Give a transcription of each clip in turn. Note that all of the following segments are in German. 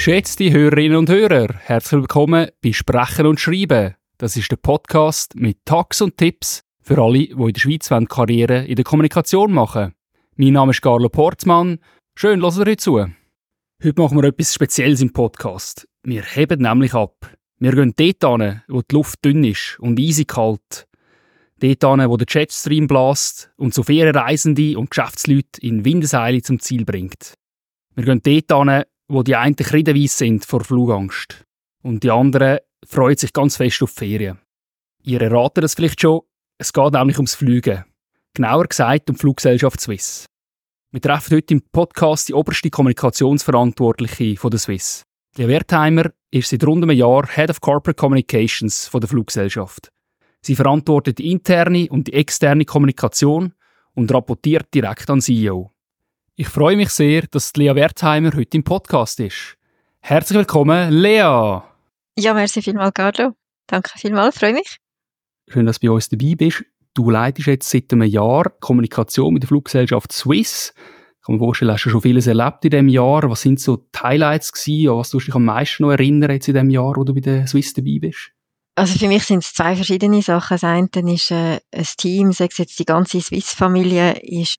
Geschätzte Hörerinnen und Hörer, herzlich willkommen bei Sprechen und Schreiben. Das ist der Podcast mit Tags und Tipps für alle, die in der Schweiz Karriere in der Kommunikation machen. Mein Name ist Carlo Portmann. Schön, hört ihr heute zu. Heute machen wir etwas Spezielles im Podcast. Wir heben nämlich ab. Wir gehen dort hin, wo die Luft dünn ist und eisig kalt. Dort hin, wo der Jetstream blast und so viele Reisende und Geschäftsleute in Windeseile zum Ziel bringt. Wir gehen dort hin, wo die einen kreideweiss sind vor Flugangst. Und die anderen freuen sich ganz fest auf die Ferien. Ihr erratet das vielleicht schon, es geht nämlich ums Fliegen. Genauer gesagt um die Fluggesellschaft Swiss. Wir treffen heute im Podcast die oberste Kommunikationsverantwortliche von der Swiss. Lia Wertheimer ist seit rund einem Jahr Head of Corporate Communications von der Fluggesellschaft. Sie verantwortet die interne und die externe Kommunikation und rapportiert direkt an CEO. Ich freue mich sehr, dass Lia Wertheimer heute im Podcast ist. Herzlich willkommen, Lea! Ja, merci vielmals, Carlo. Danke vielmals, freue mich. Schön, dass du bei uns dabei bist. Du leitest jetzt seit einem Jahr Kommunikation mit der Fluggesellschaft Swiss. Ich kann mir vorstellen, hast du schon vieles erlebt in diesem Jahr. Was sind so die Highlights gewesen? An was tust du dich am meisten noch erinnern jetzt in diesem Jahr, wo du bei der Swiss dabei bist? Also für mich sind es zwei verschiedene Sachen. Das eine ist ein Team, sage jetzt die ganze Swiss-Familie,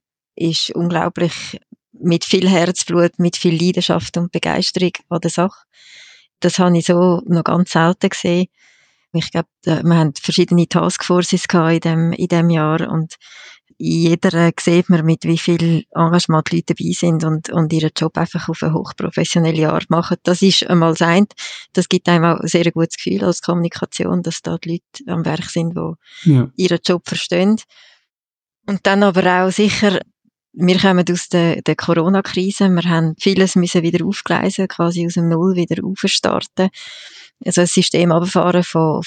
ist unglaublich mit viel Herzblut, mit viel Leidenschaft und Begeisterung an der Sache. Das habe ich so noch ganz selten gesehen. Ich glaube, wir haben verschiedene Taskforces gehabt in dem Jahr und in jeder sieht man, mit wie viel Engagement die Leute dabei sind und ihren Job einfach auf eine hochprofessionelle Art machen. Das ist einmal das eine. Das gibt einem auch ein sehr gutes Gefühl als Kommunikation, dass da die Leute am Werk sind, die ihren Job verstehen. Und dann aber auch sicher, wir kommen aus der Corona-Krise. Wir haben vieles müssen wieder aufgleisen, quasi aus dem Null wieder aufstarten. Also ein System runterfahren von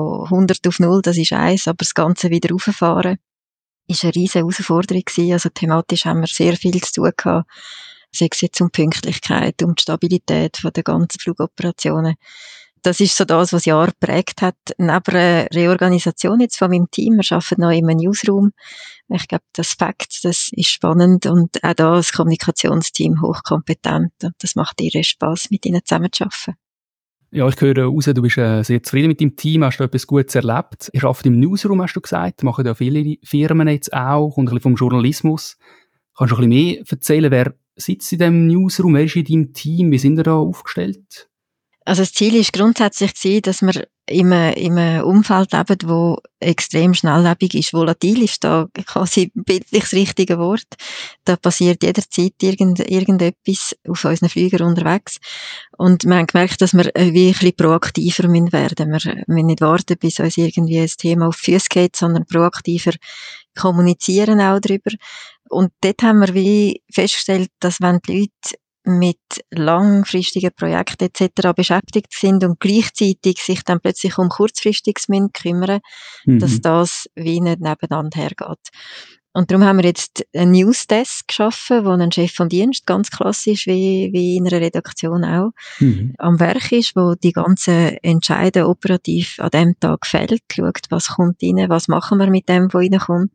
100 auf 0, das ist eins, aber das Ganze wieder rauffahren ist eine riesige Herausforderung gewesen. Also thematisch haben wir sehr viel zu tun gehabt. Sei es jetzt um Pünktlichkeit, um die Stabilität der ganzen Flugoperationen. Das ist so das, was das Jahr geprägt hat. Neben der Reorganisation jetzt von meinem Team, wir arbeiten noch im Newsroom. Ich glaube, das Fakt, das ist spannend und auch da das Kommunikationsteam hochkompetent und das macht ihr Spass, mit ihnen zusammenzuarbeiten. Ja, ich höre raus, du bist sehr zufrieden mit deinem Team, hast du etwas Gutes erlebt. Ihr arbeitet im Newsroom, hast du gesagt, machen ja viele Firmen jetzt auch, und ein bisschen vom Journalismus. Kannst du ein bisschen mehr erzählen, wer sitzt in diesem Newsroom, wer ist in deinem Team, wie sind ihr da aufgestellt? Also das Ziel ist grundsätzlich gewesen, dass wir in einem Umfeld leben, wo extrem schnelllebig ist. Volatil ist da quasi bildlich das richtige Wort. Da passiert jederzeit irgendetwas auf unseren Flügern unterwegs. Und wir haben gemerkt, dass wir wie ein bisschen proaktiver werden müssen. Wir müssen nicht warten, bis uns irgendwie ein Thema auf die Füße geht, sondern proaktiver kommunizieren auch darüber. Und dort haben wir wie festgestellt, dass wenn die Leute mit langfristigen Projekten etc. beschäftigt sind und gleichzeitig sich dann plötzlich um Kurzfristiges kümmern, dass das wie nicht nebeneinander hergeht. Und darum haben wir jetzt einen Newsdesk geschaffen, wo ein Chef von Dienst, ganz klassisch wie in einer Redaktion auch, am Werk ist, wo die ganzen Entscheide operativ an dem Tag fällt, schaut, was kommt rein, was machen wir mit dem, was reinkommt.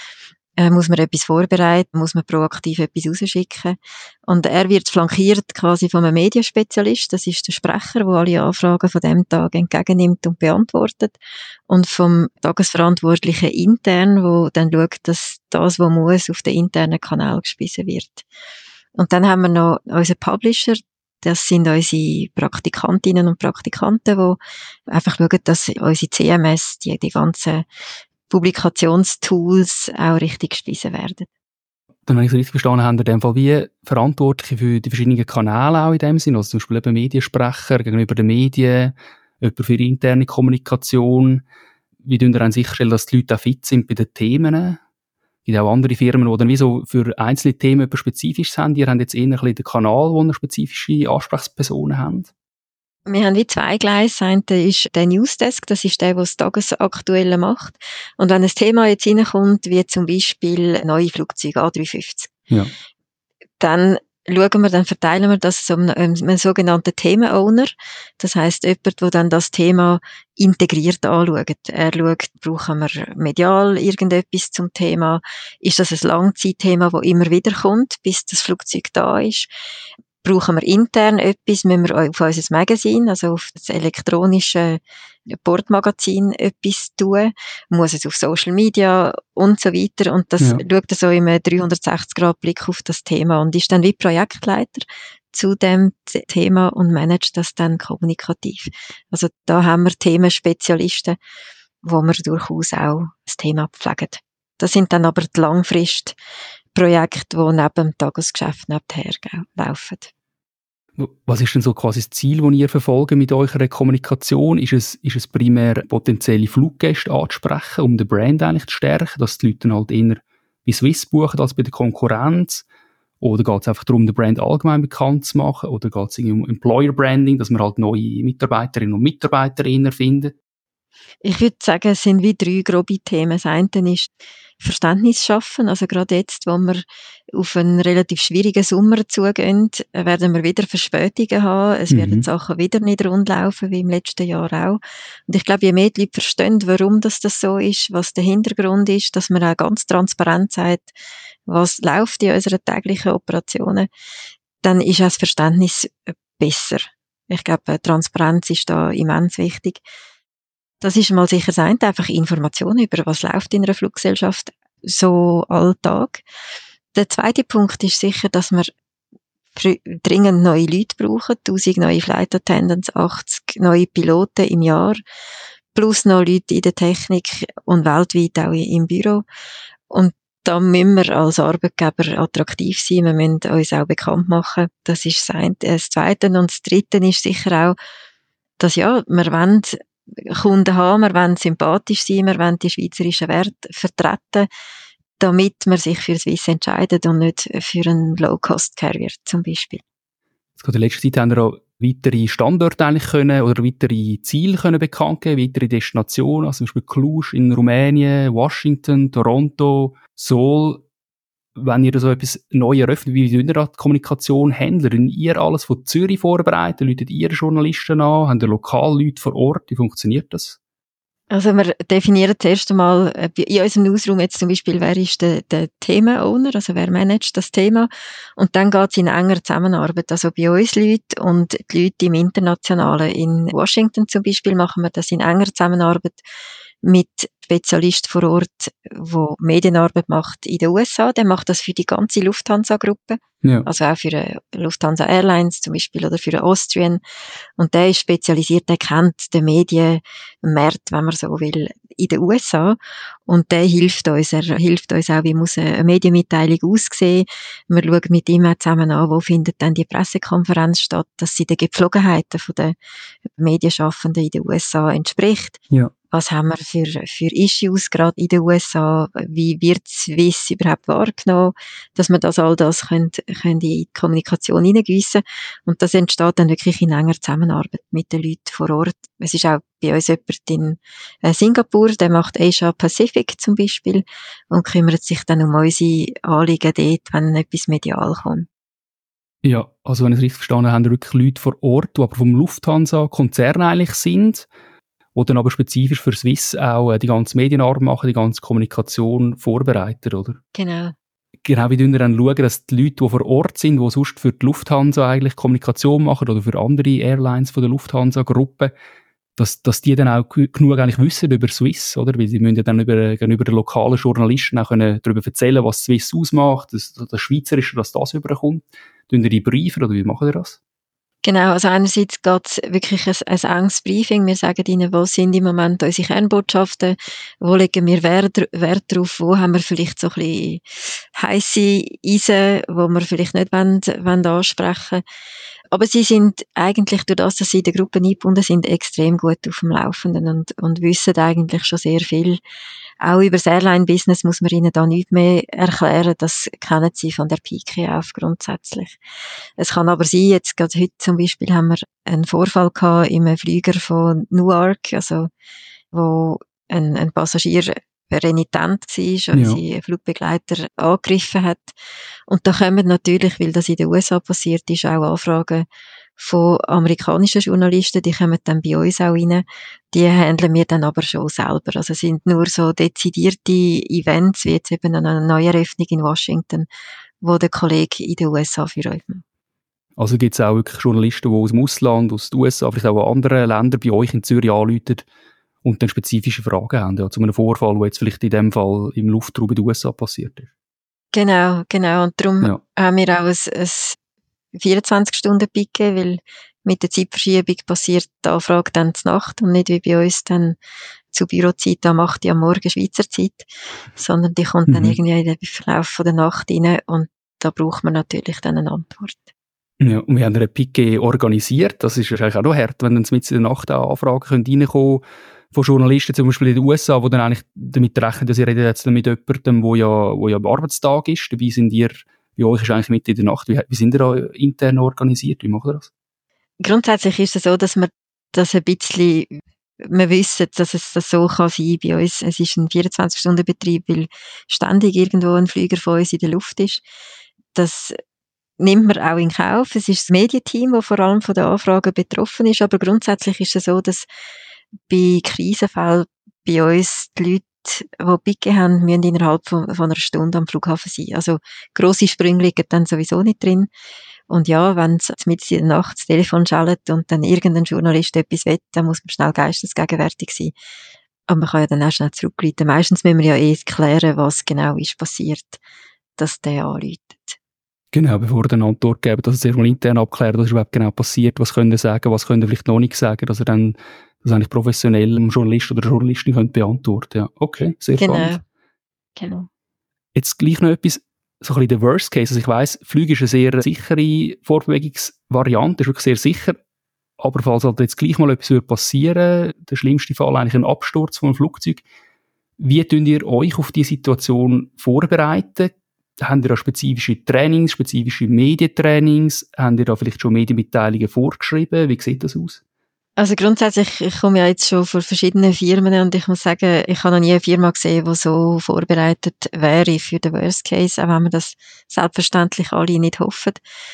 Muss man etwas vorbereiten, muss man proaktiv etwas rausschicken. Und er wird flankiert quasi von einem Medienspezialist. Das ist der Sprecher, der alle Anfragen von dem Tag entgegennimmt und beantwortet. Und vom Tagesverantwortlichen intern, wo dann schaut, dass das, was muss, auf den internen Kanal gespissen wird. Und dann haben wir noch unseren Publisher. Das sind unsere Praktikantinnen und Praktikanten, die einfach schauen, dass unsere CMS, die ganzen Publikationstools auch richtig gespeisen werden. Dann, wenn ich es richtig verstanden habe, in dem Fall wie Verantwortliche für die verschiedenen Kanäle auch in dem Sinne, also zum Beispiel eben Mediensprecher gegenüber den Medien, jemand für die interne Kommunikation. Wie tun wir dann sicherstellen, dass die Leute auch fit sind bei den Themen? Es gibt auch andere Firmen, die dann wie so für einzelne Themen etwas Spezifisches haben. Ihr habt jetzt eher ein bisschen den Kanal, wo ihr spezifische Ansprechpersonen habt. Wir haben wie zwei Gleise. Das eine ist der Newsdesk, das ist der das Tagesaktuelle macht. Und wenn ein Thema jetzt reinkommt, wie zum Beispiel neue Flugzeuge A350, dann verteilen wir das so einem sogenannten Themen-Owner. Das heisst, jemand, der dann das Thema integriert anschaut. Er schaut, brauchen wir medial irgendetwas zum Thema? Ist das ein Langzeitthema, das immer wieder kommt, bis das Flugzeug da ist? Brauchen wir intern etwas, müssen wir auf unser Magazin, also auf das elektronische Bordmagazin etwas tun, muss es auf Social Media und so weiter, und das schaut so im 360-Grad-Blick auf das Thema und ist dann wie Projektleiter zu dem Thema und managt das dann kommunikativ. Also da haben wir Themenspezialisten, wo wir durchaus auch das Thema pflegen. Das sind dann aber die Langfristprojekte, die neben dem Tagesgeschäft nebenher laufen. Was ist denn so quasi das Ziel, das ihr verfolgt mit eurer Kommunikation? Ist es primär, potenzielle Fluggäste anzusprechen, um den Brand eigentlich zu stärken, dass die Leute dann halt eher bei Swiss buchen als bei der Konkurrenz? Oder geht es einfach darum, den Brand allgemein bekannt zu machen? Oder geht es um Employer Branding, dass man halt neue Mitarbeiterinnen und Mitarbeiter findet? Ich würde sagen, es sind wie 3 grobe Themen. Das eine ist Verständnis schaffen. Also gerade jetzt, wo wir auf einen relativ schwierigen Sommer zugehen, werden wir wieder Verspätungen haben. Es werden Sachen wieder nicht rund laufen, wie im letzten Jahr auch. Und ich glaube, je mehr die Leute verstehen, warum das so ist, was der Hintergrund ist, dass man auch ganz transparent sagt, was läuft in unseren täglichen Operationen, dann ist auch das Verständnis besser. Ich glaube, Transparenz ist da immens wichtig. Das ist mal sicher das eine, einfach Informationen über was läuft in einer Fluggesellschaft so Alltag. Der zweite Punkt ist sicher, dass wir dringend neue Leute brauchen, 1000 neue Flight Attendants, 80 neue Piloten im Jahr, plus noch Leute in der Technik und weltweit auch im Büro. Und da müssen wir als Arbeitgeber attraktiv sein, wir müssen uns auch bekannt machen. Das ist das eine. Das Zweite und das Dritte ist sicher auch, dass wir wollen Kunden haben, wir wollen sympathisch sein, wir wollen die schweizerischen Werte vertreten, damit man sich für Swiss entscheidet und nicht für einen Low-Cost-Carrier zum Beispiel. In der letzten Zeit haben wir auch weitere Standorte eigentlich können, oder weitere Ziele können bekannt geben, weitere Destinationen, also zum Beispiel Cluj in Rumänien, Washington, Toronto, Seoul. Wenn ihr so etwas neu eröffnet, wie ihr die Kommunikation handelt, ihr alles von Zürich vorbereiten, läutet ihr Journalisten an, habt ihr Lokalleute vor Ort, wie funktioniert das? Also wir definieren zuerst einmal, in unserem Newsroom jetzt zum Beispiel, wer ist der Themenowner, also wer managt das Thema, und dann geht es in enger Zusammenarbeit, also bei uns Leute und die Leute im Internationalen. In Washington zum Beispiel machen wir das in enger Zusammenarbeit mit Spezialist vor Ort, der Medienarbeit macht in den USA. Der macht das für die ganze Lufthansa-Gruppe. Ja. Also auch für Lufthansa Airlines zum Beispiel oder für Austrian. Und der ist spezialisiert, der kennt den Medienmarkt, wenn man so will, in den USA. Und der hilft uns. Er hilft uns auch, wie muss eine Medienmitteilung aussehen. Wir schauen mit ihm auch zusammen an, wo findet dann die Pressekonferenz statt, dass sie den Gepflogenheiten der Medienschaffenden in den USA entspricht. Ja. Was haben wir für Issues gerade in den USA? Wie wird Swiss überhaupt wahrgenommen? Dass wir all das können in die Kommunikation hineingiessen. Und das entsteht dann wirklich in enger Zusammenarbeit mit den Leuten vor Ort. Es ist auch bei uns jemand in Singapur, der macht Asia Pacific zum Beispiel und kümmert sich dann um unsere Anliegen dort, wenn etwas medial kommt. Ja, also wenn ich es richtig verstanden habe, haben wir wirklich Leute vor Ort, die aber vom Lufthansa-Konzern eigentlich sind, die dann aber spezifisch für Swiss auch die ganze Medienarbeit machen, die ganze Kommunikation vorbereiten, oder? Genau. Genau, wie wir dann schauen, dass die Leute, die vor Ort sind, die sonst für die Lufthansa eigentlich Kommunikation machen oder für andere Airlines von der Lufthansa-Gruppe, dass die dann auch genug eigentlich wissen über Swiss, oder? Weil sie müssen ja dann gegenüber den lokalen Journalisten auch darüber erzählen, was Swiss ausmacht, das Schweizerische, dass das überkommt. Tun ihr die Briefen oder wie machen ihr das? Genau, also einerseits geht es wirklich ein enges Briefing. Wir sagen ihnen, wo sind im Moment unsere Kernbotschaften, wo legen wir Wert drauf, wo haben wir vielleicht so ein bisschen heisse Eisen, wo wir vielleicht nicht wollen ansprechen. Aber sie sind eigentlich, durch das, dass sie in der Gruppe eingebunden sind, extrem gut auf dem Laufenden und wissen eigentlich schon sehr viel. Auch über das Airline-Business muss man ihnen da nichts mehr erklären. Das kennen sie von der Pike auf grundsätzlich. Es kann aber sein, jetzt gerade heute zum Beispiel haben wir einen Vorfall gehabt im Flieger von Newark, also wo ein Passagier renitent war, weil sie einen Flugbegleiter angegriffen hat. Und da kommen natürlich, weil das in den USA passiert ist, auch Anfragen von amerikanischen Journalisten, die kommen dann bei uns auch rein. Die handeln wir dann aber schon selber. Also es sind nur so dezidierte Events, wie jetzt eben eine Neueröffnung in Washington, wo der Kollege in den USA für euch macht. Also gibt es auch wirklich Journalisten, die aus dem Ausland, aus den USA, vielleicht auch anderen Ländern bei euch in Zürich anrufen und dann spezifische Fragen haben, ja, zu einem Vorfall, der jetzt vielleicht in dem Fall im Luftraum in den USA passiert ist. Genau. Und darum haben wir auch ein 24-Stunden-Picket, weil mit der Zeitverschiebung passiert die Anfrage dann zur Nacht und nicht wie bei uns dann zu Bürozeit am 8 Uhr am Morgen Schweizer Zeit, sondern die kommt dann irgendwie in den Verlauf der Nacht rein und da braucht man natürlich dann eine Antwort. Ja, und wir haben eine Piquet organisiert. Das ist wahrscheinlich auch noch hart, wenn dann mitten in der Nacht auch Anfragen reinkommen von Journalisten, zum Beispiel in den USA, die dann eigentlich damit rechnen, dass sie reden jetzt mit jemandem, wo ja am Arbeitstag ist. Dabei sind ihr, bei euch ist eigentlich mitten in der Nacht. Wie sind ihr da intern organisiert? Wie macht ihr das? Grundsätzlich ist es so, dass wir das ein bisschen, wir wissen, dass es das so kann sein bei uns. Es ist ein 24-Stunden-Betrieb, weil ständig irgendwo ein Flieger von uns in der Luft ist. Das nimmt man auch in Kauf. Es ist das Medienteam, das vor allem von den Anfragen betroffen ist, aber grundsätzlich ist es so, dass bei Krisenfällen bei uns die Leute, die Picket haben, müssen innerhalb von einer Stunde am Flughafen sein. Also grosse Sprünge liegen dann sowieso nicht drin. Und ja, wenn es mitten in der Nacht das Telefon schaltet und dann irgendein Journalist etwas will, dann muss man schnell geistesgegenwärtig sein. Aber man kann ja dann auch schnell zurückrufen. Meistens müssen wir ja klären, was genau ist passiert, dass der anruft. Genau, bevor ihr eine Antwort geben, dass ihr sehr mal intern abklärt, was ist überhaupt genau passiert, was könnt ihr sagen, was könnt ihr vielleicht noch nicht sagen, dass ihr dann das eigentlich professionell einem Journalist oder Journalistin könnt beantworten. Ja, okay, sehr spannend. Genau. Jetzt gleich noch etwas, so ein bisschen der Worst Case. Also ich weiss, Flüge ist eine sehr sichere Fortbewegungsvariante, ist wirklich sehr sicher. Aber falls halt jetzt gleich mal etwas passieren, der schlimmste Fall eigentlich ein Absturz von einem Flugzeug, wie könnt ihr euch auf diese Situation vorbereiten? Habt ihr da spezifische Trainings, spezifische Medientrainings? Habt ihr da vielleicht schon Medienmitteilungen vorgeschrieben? Wie sieht das aus? Also grundsätzlich, ich komme ja jetzt schon von verschiedenen Firmen und ich muss sagen, ich habe noch nie eine Firma gesehen, die so vorbereitet wäre für den Worst Case, auch wenn wir das selbstverständlich alle nicht hoffen.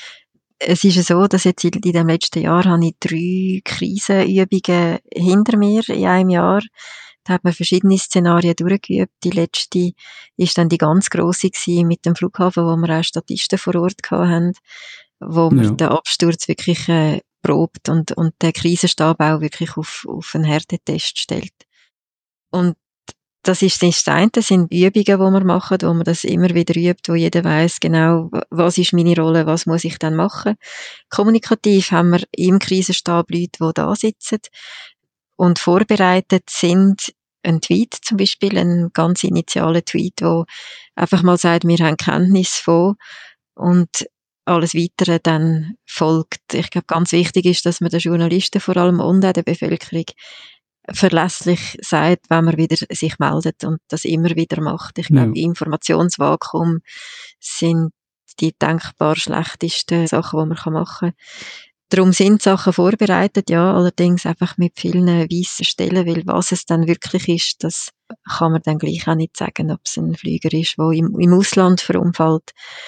Es ist ja so, dass jetzt in dem letzten Jahr habe ich 3 Krisenübungen hinter mir in einem Jahr. Da hat man verschiedene Szenarien durchgeübt. Die letzte ist dann die ganz grosse gewesen mit dem Flughafen, wo wir auch Statisten vor Ort hatten, wo man den Absturz wirklich probt und den Krisenstab auch wirklich auf einen Härtetest stellt. Und das ist das eine, das sind Übungen, die wir machen, wo man das immer wieder übt, wo jeder weiss genau, was ist meine Rolle, was muss ich dann machen. Kommunikativ haben wir im Krisenstab Leute, die da sitzen und vorbereitet sind, ein Tweet zum Beispiel, ein ganz initialer Tweet, wo einfach mal sagt, wir haben Kenntnis von und alles Weitere dann folgt. Ich glaube, ganz wichtig ist, dass man den Journalisten vor allem und auch der Bevölkerung verlässlich sagt, wenn man wieder sich meldet und das immer wieder macht. Ich glaube, Informationsvakuum sind die denkbar schlechtesten Sachen, die man machen kann. Darum sind Sachen vorbereitet, ja, allerdings einfach mit vielen weißen Stellen, weil was es dann wirklich ist, das kann man dann gleich auch nicht sagen, ob es ein Flieger ist, der im Ausland verunfallt,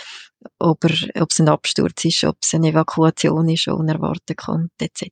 ob es ein Absturz ist, ob es eine Evakuation ist, die unerwartet kommt, etc.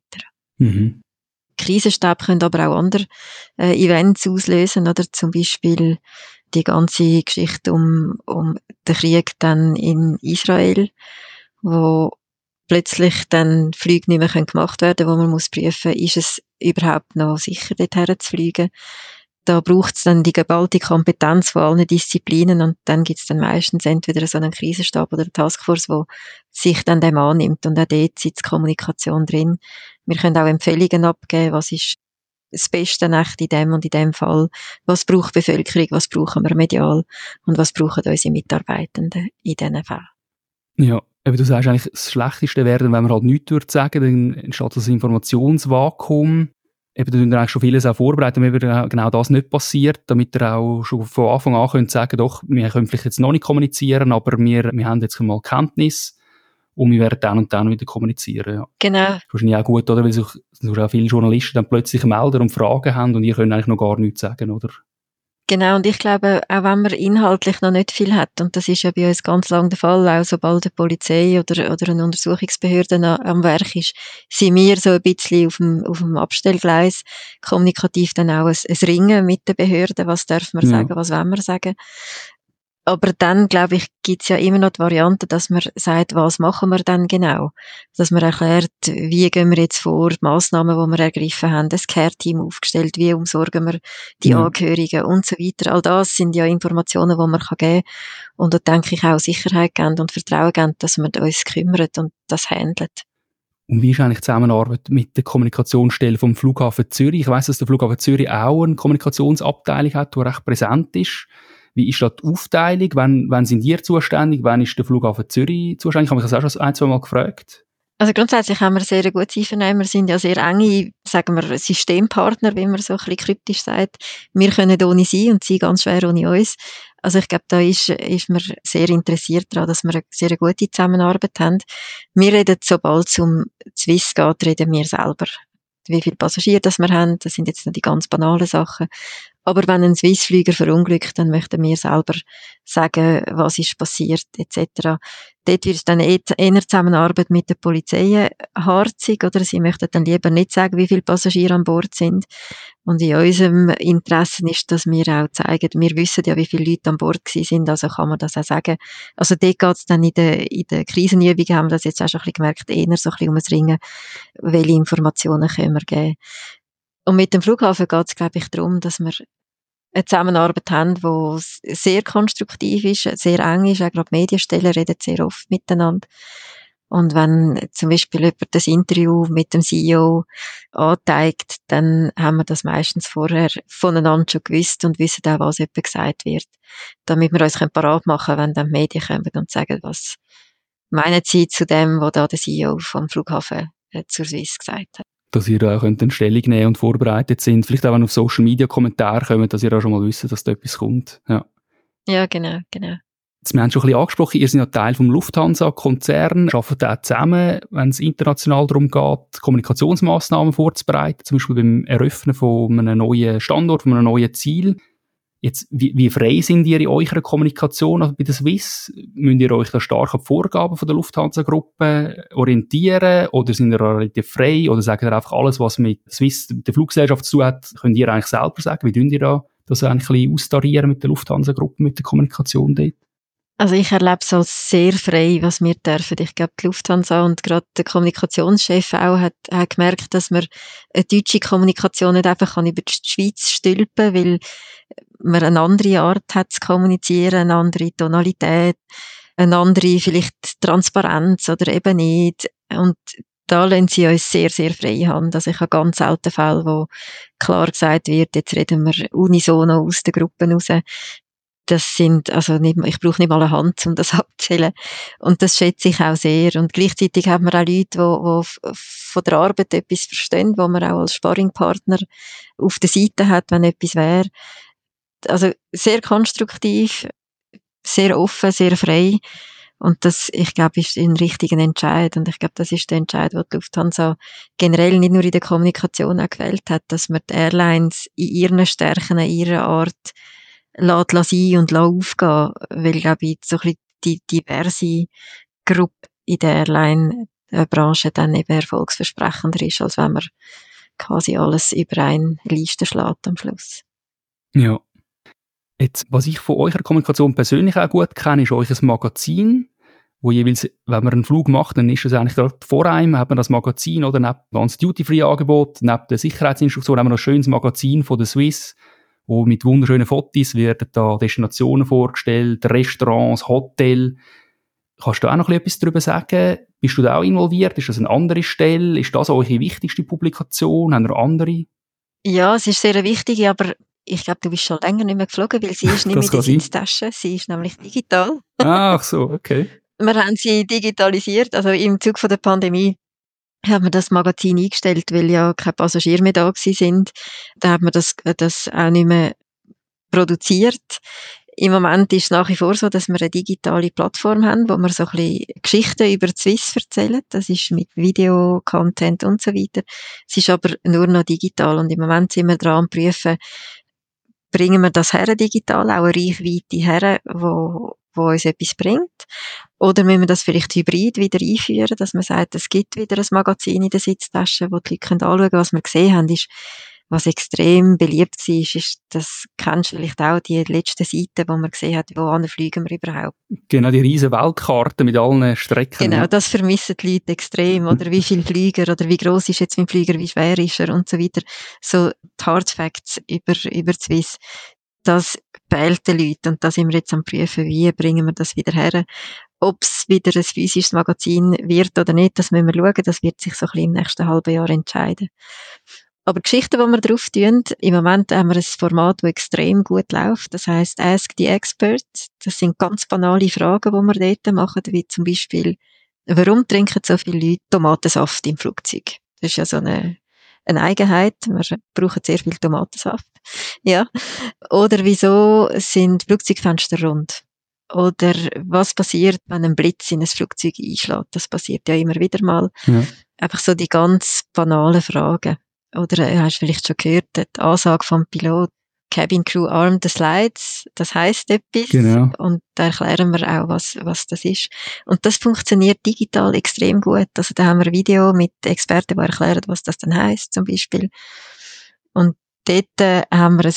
Krisenstäbe können aber auch andere Events auslösen, oder zum Beispiel die ganze Geschichte um den Krieg dann in Israel, wo plötzlich dann Flüge nicht mehr gemacht werden können, wo man muss prüfen, ist es überhaupt noch sicher, dorthin zu fliegen. Da braucht es dann die geballte Kompetenz von allen Disziplinen und dann gibt es dann meistens entweder so einen Krisenstab oder eine Taskforce, wo sich dann dem annimmt und auch dort sitzt Kommunikation drin. Wir können auch Empfehlungen abgeben, was ist das Beste echt in dem und in dem Fall, was braucht die Bevölkerung, was brauchen wir medial und was brauchen unsere Mitarbeitenden in diesen Fällen. Ja, aber du sagst eigentlich, das Schlechteste wäre, wenn man halt nichts sagen würde, dann entsteht das Informationsvakuum. Eben, da tun wir eigentlich schon vieles auch vorbereiten, damit genau das nicht passiert, damit ihr auch schon von Anfang an könnt sagen, doch, wir können vielleicht jetzt noch nicht kommunizieren, aber wir haben jetzt mal Kenntnis und wir werden dann und dann wieder kommunizieren. Ja. Genau. Das ist wahrscheinlich auch gut, oder? Weil sich auch viele Journalisten dann plötzlich melden und Fragen haben und ihr könnt eigentlich noch gar nichts sagen, oder? Genau, und ich glaube, auch wenn man inhaltlich noch nicht viel hat, und das ist ja bei uns ganz lang der Fall, auch sobald eine Polizei oder eine Untersuchungsbehörde am Werk ist, sind wir so ein bisschen auf dem Abstellgleis, kommunikativ dann auch ein Ringen mit den Behörden, was darf man sagen, was wollen wir sagen. Aber dann, glaube ich, gibt's ja immer noch die Variante, dass man sagt, was machen wir dann genau? Dass man erklärt, wie gehen wir jetzt vor, die Massnahmen, die wir ergriffen haben, das Care-Team aufgestellt, wie umsorgen wir die Angehörigen und so weiter. All das sind ja Informationen, die man geben kann. Und da denke ich auch Sicherheit geben und Vertrauen geben, dass wir uns kümmern und das handeln. Und wie ist eigentlich die Zusammenarbeit mit der Kommunikationsstelle vom Flughafen Zürich? Ich weiss, dass der Flughafen Zürich auch eine Kommunikationsabteilung hat, die recht präsent ist. Wie ist da die Aufteilung? Wann sind ihr zuständig? Wann ist der Flughafen Zürich zuständig? Ich habe mich das auch schon ein, zwei Mal gefragt. Also grundsätzlich haben wir sehr gutes Einvernehmen. Wir sind ja sehr enge, sagen wir, Systempartner, wie man so ein bisschen kryptisch sagt. Wir können ohne sie und sie ganz schwer ohne uns. Also ich glaube, da ist man sehr interessiert daran, dass wir eine sehr gute Zusammenarbeit haben. Wir reden, sobald es um Swiss geht, reden wir selber. Wie viele Passagiere das wir haben, das sind jetzt noch die ganz banalen Sachen. Aber wenn ein Swissflieger verunglückt, dann möchten wir selber sagen, was ist passiert, etc. Dort wird es dann eher Zusammenarbeit mit der Polizei harzig, oder? Sie möchten dann lieber nicht sagen, wie viele Passagiere an Bord sind. Und in unserem Interesse ist, dass wir auch zeigen, wir wissen ja, wie viele Leute an Bord gewesen sind, also kann man das auch sagen. Also dort geht es dann in der Krisenübung, haben wir das jetzt auch schon ein bisschen gemerkt, eher so ein bisschen um das Ringen, welche Informationen können wir geben. Und mit dem Flughafen geht es, glaube ich, darum, dass wir eine Zusammenarbeit haben, die sehr konstruktiv ist, sehr eng ist. Auch gerade die Medienstellen reden sehr oft miteinander. Und wenn zum Beispiel jemand das Interview mit dem CEO anzeigt, dann haben wir das meistens vorher voneinander schon gewusst und wissen auch, was jemand gesagt wird. Damit wir uns parat machen können, wenn dann die Medien kommen und sagen, was meinen Sie zu dem, was da der CEO vom Flughafen zur Swiss gesagt hat. Dass ihr da könnt eine Stellung nehmen und vorbereitet sind. Vielleicht auch, wenn auf Social Media Kommentare kommen, dass ihr auch schon mal wisst, dass da etwas kommt. Ja, genau. Wir haben schon ein bisschen angesprochen, ihr seid ja Teil vom Lufthansa-Konzern, arbeitet auch zusammen, wenn es international darum geht, Kommunikationsmaßnahmen vorzubereiten, zum Beispiel beim Eröffnen von einem neuen Standort, von einem neuen Ziel. Jetzt, wie frei sind ihr in eurer Kommunikation also bei der Swiss? Müsst ihr euch da stark an die Vorgaben von der Lufthansa-Gruppe orientieren oder sind ihr relativ frei oder sagt ihr einfach alles, was mit Swiss, der Fluggesellschaft zu tun hat, könnt ihr eigentlich selber sagen? Wie könnt ihr da das eigentlich ein bisschen austarieren mit der Lufthansa-Gruppe, mit der Kommunikation dort? Also ich erlebe es als sehr frei, was wir dürfen. Ich glaube, die Lufthansa und gerade der Kommunikationschef auch hat gemerkt, dass man eine deutsche Kommunikation nicht einfach über die Schweiz stülpen, weil man eine andere Art hat zu kommunizieren, eine andere Tonalität, eine andere vielleicht Transparenz oder eben nicht. Und da lassen sie uns sehr, sehr frei Hand. Also ich habe ganz selten Fälle, wo klar gesagt wird, jetzt reden wir unisono aus den Gruppen raus. Das sind, also nicht, ich brauche nicht mal eine Hand, um das abzuzählen. Und das schätze ich auch sehr. Und gleichzeitig haben wir auch Leute, die von der Arbeit etwas verstehen, wo man auch als Sparringpartner auf der Seite hat, wenn etwas wäre. Also sehr konstruktiv, sehr offen, sehr frei. Und das, ich glaube, ist ein richtiger Entscheid. Und ich glaube, das ist der Entscheid, den die Lufthansa generell nicht nur in der Kommunikation auch gewählt hat, dass man die Airlines in ihren Stärken, in ihrer Art lässt sein und aufgehen, weil, glaube ich, so ein bisschen die diverse Gruppe in der Airline-Branche dann eben erfolgsversprechender ist, als wenn man quasi alles über eine Liste schlägt am Schluss. Ja. Jetzt, was ich von eurer Kommunikation persönlich auch gut kenne, ist euch ein Magazin, wo jeweils, wenn man einen Flug macht, dann ist es eigentlich gerade vor einem, hat man das Magazin oder neben dem ganzen Duty-Free-Angebot, neben der Sicherheitsinstruktion haben wir noch ein schönes Magazin von der Swiss, wo mit wunderschönen Fotos werden da Destinationen vorgestellt, Restaurants, Hotels. Kannst du auch noch etwas darüber sagen? Bist du da auch involviert? Ist das eine andere Stelle? Ist das eure wichtigste Publikation? Haben ihr andere? Ja, es ist sehr wichtig, aber ich glaube, du bist schon länger nicht mehr geflogen, weil sie ist nicht mehr in der Sitztasche. Sie ist nämlich digital. Ach so, okay. Wir haben sie digitalisiert, also im Zuge von der Pandemie haben wir das Magazin eingestellt, weil ja keine Passagiere mehr da gewesen sind. Da haben wir das auch nicht mehr produziert. Im Moment ist es nach wie vor so, dass wir eine digitale Plattform haben, wo wir so ein bisschen Geschichten über die Swiss erzählen. Das ist mit Video, Content und so weiter. Es ist aber nur noch digital und im Moment sind wir dran am prüfen, bringen wir das her digital, auch eine Reichweite her, wo uns etwas bringt? Oder müssen wir das vielleicht hybrid wieder einführen, dass man sagt, es gibt wieder ein Magazin in der Sitztasche, wo die Leute anschauen können. Was wir gesehen haben, ist, Was extrem beliebt war, ist, das kennst du vielleicht auch, die letzte Seite, wo man gesehen hat, wohin fliegen wir überhaupt. Genau, die riesen Weltkarte mit allen Strecken. Genau, ja. das vermissen die Leute extrem. Oder wie viele Flüger, oder wie gross ist jetzt mein Flüger, wie schwer ist er und so weiter. So die Hard Facts über die Swiss. Das fehlt den Leuten und da sind wir jetzt am Prüfen, wie bringen wir das wieder her. Ob es wieder ein physisches Magazin wird oder nicht, das müssen wir schauen. Das wird sich so ein bisschen im nächsten halben Jahr entscheiden. Aber Geschichten, die wir drauf tun, im Moment haben wir ein Format, das extrem gut läuft. Das heisst Ask the Expert. Das sind ganz banale Fragen, die wir dort machen, wie zum Beispiel, warum trinken so viele Leute Tomatensaft im Flugzeug? Das ist ja so eine Eigenheit. Wir brauchen sehr viel Tomatensaft. Ja. Oder wieso sind Flugzeugfenster rund? Oder was passiert, wenn ein Blitz in ein Flugzeug einschlägt? Das passiert ja immer wieder mal. Ja. Einfach so die ganz banalen Fragen. Oder hast du vielleicht schon gehört, die Ansage vom Pilot, Cabin Crew arm the slides, das heisst etwas. Genau. Und da erklären wir auch, was das ist. Und das funktioniert digital extrem gut. Also da haben wir ein Video mit Experten, die erklären, was das dann heisst, zum Beispiel. Und dort haben wir ein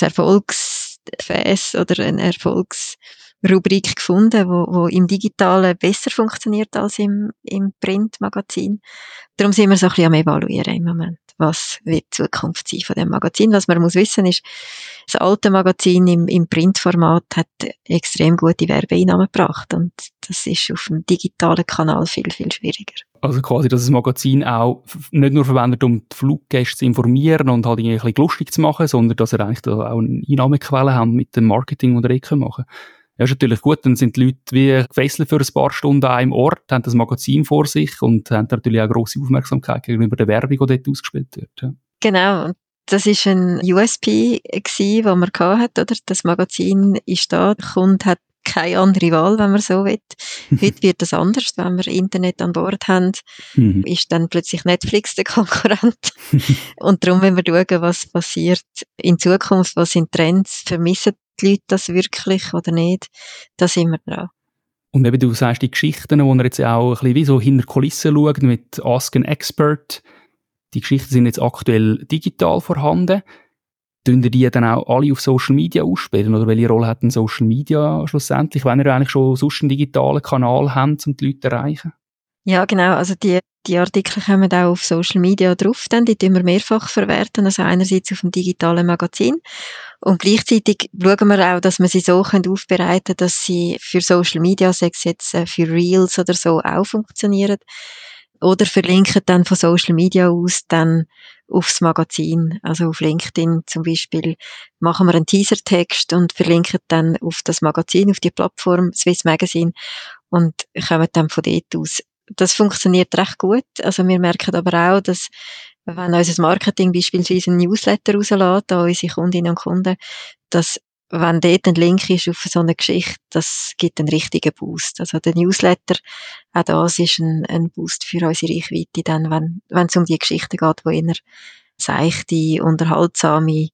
Erfolgsfäß oder eine Erfolgsrubrik gefunden, wo im Digitalen besser funktioniert als im Printmagazin. Darum sind wir so ein bisschen am Evaluieren im Moment. Was wird die Zukunft sein von dem Magazin? Was man muss wissen ist, das alte Magazin im Printformat hat extrem gute Werbeeinnahmen gebracht und das ist auf dem digitalen Kanal viel, viel schwieriger. Also quasi, dass das Magazin auch nicht nur verwendet, um die Fluggäste zu informieren und halt irgendwie ein bisschen lustig zu machen, sondern dass er eigentlich da auch eine Einnahmequelle haben mit dem Marketing, das er machen kann. Ja, ist natürlich gut, dann sind die Leute wie gefesselt für ein paar Stunden an einem Ort, haben das Magazin vor sich und haben natürlich auch grosse Aufmerksamkeit gegenüber der Werbung, die dort ausgespielt wird. Ja. Genau. Das ist ein USP gsi, den man hatte, oder? Das Magazin ist da, der Kunde hat keine andere Wahl, wenn man so will. Heute wird das anders, wenn wir Internet an Bord haben, ist dann plötzlich Netflix der Konkurrent. Und darum, wenn wir schauen, was passiert in Zukunft, was sind Trends, vermissen die Leute das wirklich oder nicht, da sind wir dran. Und eben, du sagst, die Geschichten, wo wir jetzt auch ein bisschen wie so hinter Kulissen schauen mit Ask an Expert, die Geschichten sind jetzt aktuell digital vorhanden. Tun ihr die dann auch alle auf Social Media ausspielen? Oder welche Rolle hat denn Social Media schlussendlich, wenn ihr eigentlich schon sonst einen digitalen Kanal habt, um die Leute zu erreichen? Ja, genau. Also die Artikel kommen auch auf Social Media drauf, dann, die tun wir mehrfach verwerten. Also einerseits auf dem digitalen Magazin. Und gleichzeitig schauen wir auch, dass wir sie so aufbereiten können, dass sie für Social Media, sei es jetzt für Reels oder so, auch funktionieren. Oder verlinken dann von Social Media aus dann aufs Magazin. Also auf LinkedIn zum Beispiel machen wir einen Teasertext und verlinken dann auf das Magazin, auf die Plattform Swiss Magazine und kommen dann von dort aus. Das funktioniert recht gut. Also wir merken aber auch, dass wenn unser Marketing beispielsweise einen Newsletter rauslässt an unsere Kundinnen und Kunden, dass wenn dort ein Link ist auf so eine Geschichte, das gibt einen richtigen Boost. Also der Newsletter, auch das ist ein Boost für unsere Reichweite, dann, wenn es um die Geschichten geht, die eher seichte, unterhaltsame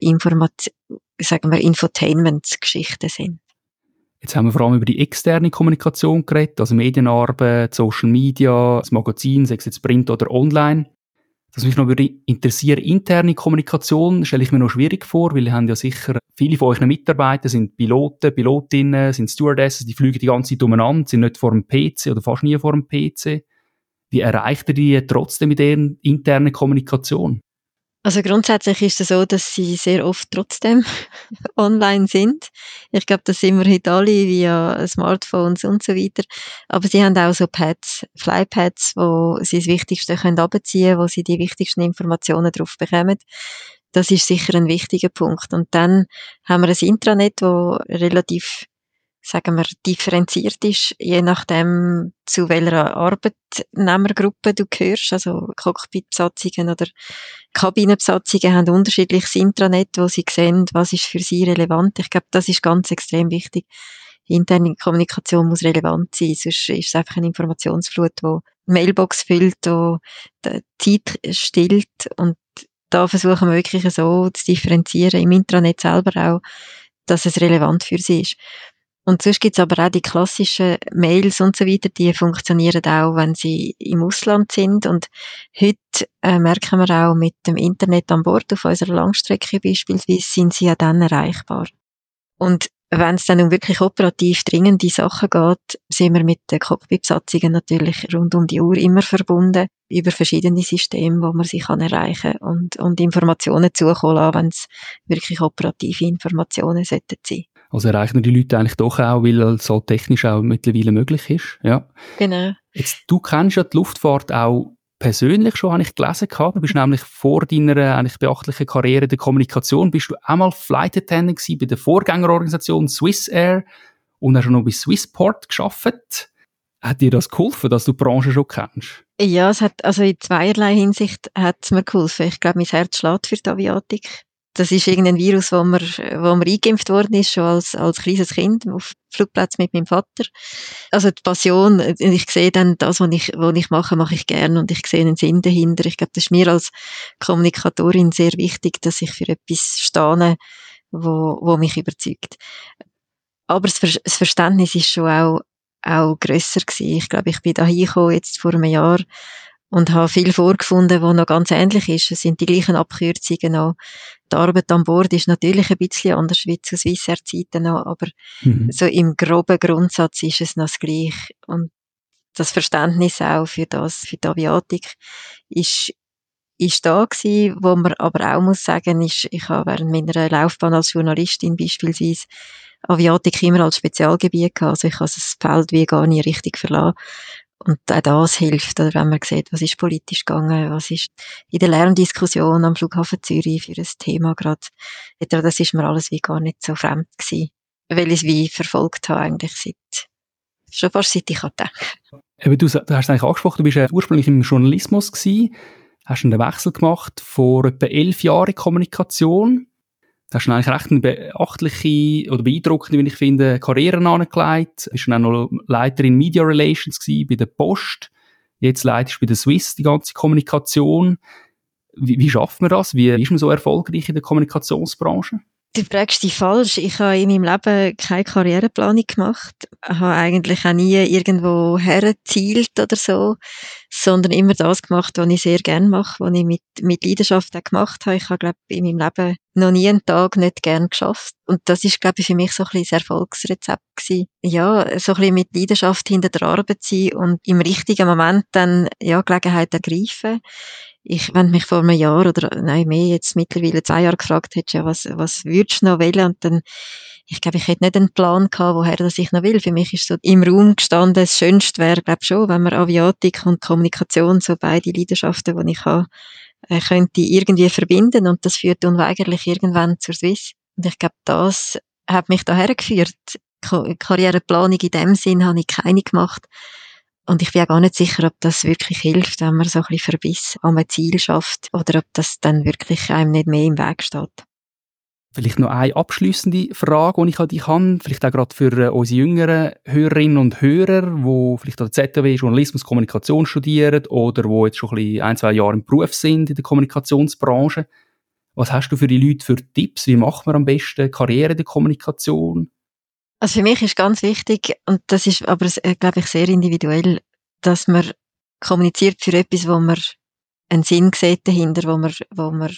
Infotainment-Geschichten sind. Jetzt haben wir vor allem über die externe Kommunikation geredet, also Medienarbeit, Social Media, das Magazin, sei es jetzt Print oder online. Das mich noch würde interessieren, interne Kommunikation stelle ich mir noch schwierig vor, weil ihr habt ja sicher, viele von euren Mitarbeitern sind Piloten, Pilotinnen, sind Stewardesses, die fliegen die ganze Zeit umeinander, sind nicht vor dem PC oder fast nie vor dem PC. Wie erreicht ihr die trotzdem mit deren internen Kommunikation? Also grundsätzlich ist es so, dass sie sehr oft trotzdem online sind. Ich glaube, das sind wir heute alle via Smartphones und so weiter. Aber sie haben auch so Pads, Flypads, wo sie das Wichtigste runterziehen können, wo sie die wichtigsten Informationen drauf bekommen. Das ist sicher ein wichtiger Punkt. Und dann haben wir ein Intranet, das relativ, sagen wir, differenziert ist, je nachdem, zu welcher Arbeitnehmergruppe du gehörst. Also Cockpitbesatzungen oder Kabinenbesatzungen haben unterschiedliches Intranet, wo sie sehen, was ist für sie relevant. Ich glaube, das ist ganz extrem wichtig. Die interne Kommunikation muss relevant sein, sonst ist es einfach eine Informationsflut, die Mailbox füllt, die die Zeit stillt. Und da versuchen wir wirklich so zu differenzieren, im Intranet selber auch, dass es relevant für sie ist. Und sonst gibt's aber auch die klassischen Mails und so weiter, die funktionieren auch, wenn sie im Ausland sind. Und heute merken wir auch mit dem Internet an Bord auf unserer Langstrecke beispielsweise, sind sie ja dann erreichbar. Und wenn es dann um wirklich operativ dringende Sachen geht, sind wir mit den Cockpit-Besatzungen natürlich rund um die Uhr immer verbunden, über verschiedene Systeme, wo man sie kann erreichen und Informationen zukommen lassen, wenn es wirklich operative Informationen sollten sein. Also erreichen die Leute eigentlich doch auch, weil es so technisch auch mittlerweile möglich ist. Ja. Genau. Jetzt, du kennst ja die Luftfahrt auch persönlich schon, habe ich gelesen gehabt. Du bist nämlich vor deiner eigentlich beachtlichen Karriere in der Kommunikation, bist du einmal Flight Attendant gewesen bei der Vorgängerorganisation Swissair und hast auch noch bei Swissport gearbeitet. Hat dir das geholfen, dass du die Branche schon kennst? Ja, es hat, also in zweierlei Hinsicht hat es mir geholfen. Ich glaube, mein Herz schlägt für die Aviatik. Das ist irgendein Virus, wo mir eingeimpft worden ist, schon als kleines Kind auf Flugplatz mit meinem Vater. Also die Passion, ich sehe dann das, was ich mache ich gerne und ich sehe einen Sinn dahinter. Ich glaube, das ist mir als Kommunikatorin sehr wichtig, dass ich für etwas stehe, wo mich überzeugt. Aber das Verständnis ist schon auch grösser gewesen. Ich glaube, ich bin da hingekommen jetzt vor einem Jahr und habe viel vorgefunden, was noch ganz ähnlich ist. Es sind die gleichen Abkürzungen noch. Die Arbeit an Bord ist natürlich ein bisschen anders wie zu Swissair-Zeiten noch, aber so im groben Grundsatz ist es noch das Gleiche. Und das Verständnis auch für die Aviatik ist da gewesen, wo man aber auch muss sagen, ich habe während meiner Laufbahn als Journalistin beispielsweise Aviatik immer als Spezialgebiet gehabt. Also ich habe das Feld wie gar nie richtig verlassen. Und auch das hilft, oder wenn man sieht, was ist politisch gegangen, was ist in der Lerndiskussion am Flughafen Zürich für ein Thema gerade. Das ist mir alles wie gar nicht so fremd gewesen, weil ich es wie verfolgt habe eigentlich schon fast seit ich denke. Eben, du hast es eigentlich angesprochen, du bist ja ursprünglich im Journalismus gewesen, hast einen Wechsel gemacht vor etwa 11 Jahren in Kommunikation. Da hast du eigentlich recht eine beachtliche oder beeindruckende, wie ich finde, Karriere angelegt. Du bist dann auch noch Leiterin Media Relations gewesen bei der Post. Jetzt leitest du bei der Swiss die ganze Kommunikation. Wie schafft man das? Wie ist man so erfolgreich in der Kommunikationsbranche? Du fragst dich falsch. Ich habe in meinem Leben keine Karriereplanung gemacht. Ich habe eigentlich auch nie irgendwo hergezielt oder so, sondern immer das gemacht, was ich sehr gerne mache, was ich mit Leidenschaft auch gemacht habe. Ich habe, glaube ich, in meinem Leben noch nie einen Tag nicht gern geschafft. Und das ist, glaube ich, für mich so ein bisschen das Erfolgsrezept gewesen. Ja, so ein bisschen mit Leidenschaft hinter der Arbeit sein und im richtigen Moment dann, ja, Gelegenheit ergreifen. Wenn mich vor einem Jahr oder, nein, mehr, jetzt mittlerweile 2 Jahre gefragt hättest, ja, was würdest du noch wählen? Und dann, ich glaube, ich hätte nicht einen Plan gehabt, woher das ich noch will. Für mich ist so im Raum gestanden, das Schönste wäre, glaube ich schon, wenn man Aviatik und Kommunikation, so beide Leidenschaften, die ich habe, könnte irgendwie verbinden. Und das führt unweigerlich irgendwann zur Swiss. Und ich glaube, das hat mich daher geführt. Karriereplanung in dem Sinn habe ich keine gemacht. Und ich bin auch gar nicht sicher, ob das wirklich hilft, wenn man so ein bisschen Verbiss an einem Ziel schafft oder ob das dann wirklich einem nicht mehr im Weg steht. Vielleicht noch eine abschliessende Frage, die ich an dich habe, vielleicht auch gerade für unsere jüngeren Hörerinnen und Hörer, die vielleicht an der ZHW Journalismus, Kommunikation studieren oder die jetzt schon ein, 2 Jahre im Beruf sind in der Kommunikationsbranche. Was hast du für die Leute für Tipps? Wie macht man am besten Karriere in der Kommunikation? Also für mich ist ganz wichtig, und das ist aber, glaube ich, sehr individuell, dass man kommuniziert für etwas, wo man einen Sinn sieht dahinter, wo man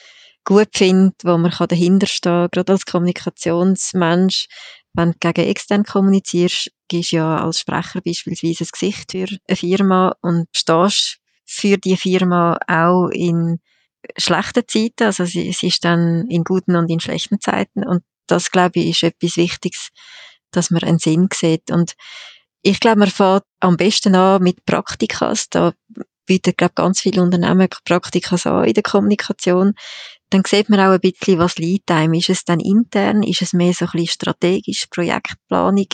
gut findet, wo man dahinter stehen kann. Gerade als Kommunikationsmensch, wenn du gegen extern kommunizierst, gibst du ja als Sprecher beispielsweise ein Gesicht für eine Firma und stehst für die Firma auch in schlechten Zeiten. Also es ist dann in guten und in schlechten Zeiten. Und das, glaube ich, ist etwas Wichtiges, dass man einen Sinn sieht. Und ich glaube, man fängt am besten an mit Praktikas. Da bieten, glaube ich, ganz viele Unternehmen Praktikas an in der Kommunikation. Dann sieht man auch ein bisschen, was liegt einem. Ist es dann intern? Ist es mehr so ein bisschen strategisch, Projektplanung,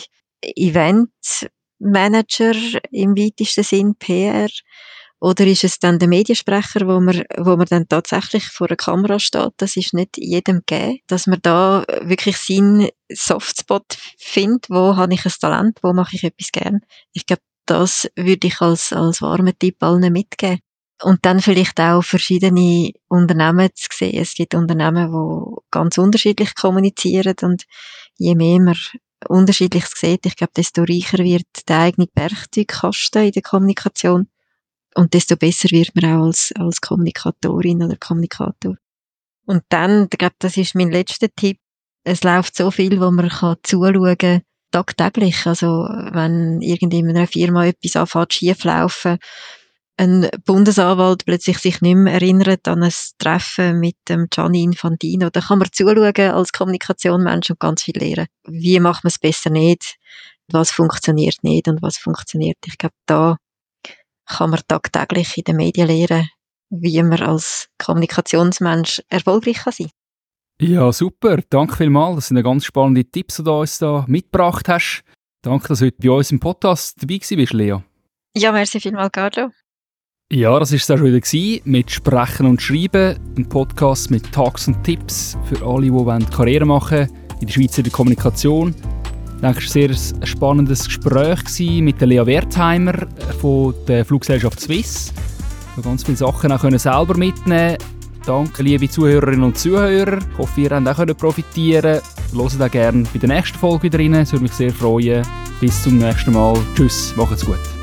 Eventmanager im weitesten Sinn, PR? Oder ist es dann der Mediensprecher, wo man dann tatsächlich vor der Kamera steht? Das ist nicht jedem gegeben, dass man da wirklich seinen Softspot findet. Wo habe ich ein Talent? Wo mache ich etwas gern? Ich glaube, das würde ich als warmen Tipp allen mitgeben. Und dann vielleicht auch verschiedene Unternehmen zu sehen. Es gibt Unternehmen, die ganz unterschiedlich kommunizieren und je mehr man Unterschiedliches sieht, ich glaube, desto reicher wird der eigene Werkzeugkasten in der Kommunikation und desto besser wird man auch als Kommunikatorin oder Kommunikator. Und dann, ich glaube, das ist mein letzter Tipp, es läuft so viel, wo man kann zuschauen kann, tagtäglich. Also, wenn irgendwie in einer Firma etwas anfängt schieflaufen, ein Bundesanwalt plötzlich sich nicht mehr erinnert an ein Treffen mit dem Gianni Infantino, da kann man zuschauen als Kommunikationsmensch und ganz viel lernen. Wie macht man es besser nicht? Was funktioniert nicht und was funktioniert? Ich glaube, da kann man tagtäglich in den Medien lernen, wie man als Kommunikationsmensch erfolgreich kann sein. Ja, super. Danke vielmals. Das sind ganz spannende Tipps, die du uns da mitgebracht hast. Danke, dass du heute bei uns im Podcast dabei bist, Lea. Ja, merci vielmals, Carlo. Ja, das war es auch schon wieder mit Sprechen und Schreiben. Ein Podcast mit Talks und Tipps für alle, die Karriere machen wollen in der Schweiz in der Kommunikation. Ich denke, es war ein sehr spannendes Gespräch mit der Lea Wertheimer von der Fluggesellschaft Swiss. Wir ganz viele Sachen auch selber mitnehmen. Danke, liebe Zuhörerinnen und Zuhörer. Ich hoffe, ihr habt auch profitieren können. Hört auch gerne bei der nächsten Folge wieder rein. Es würde mich sehr freuen. Bis zum nächsten Mal. Tschüss, macht's gut.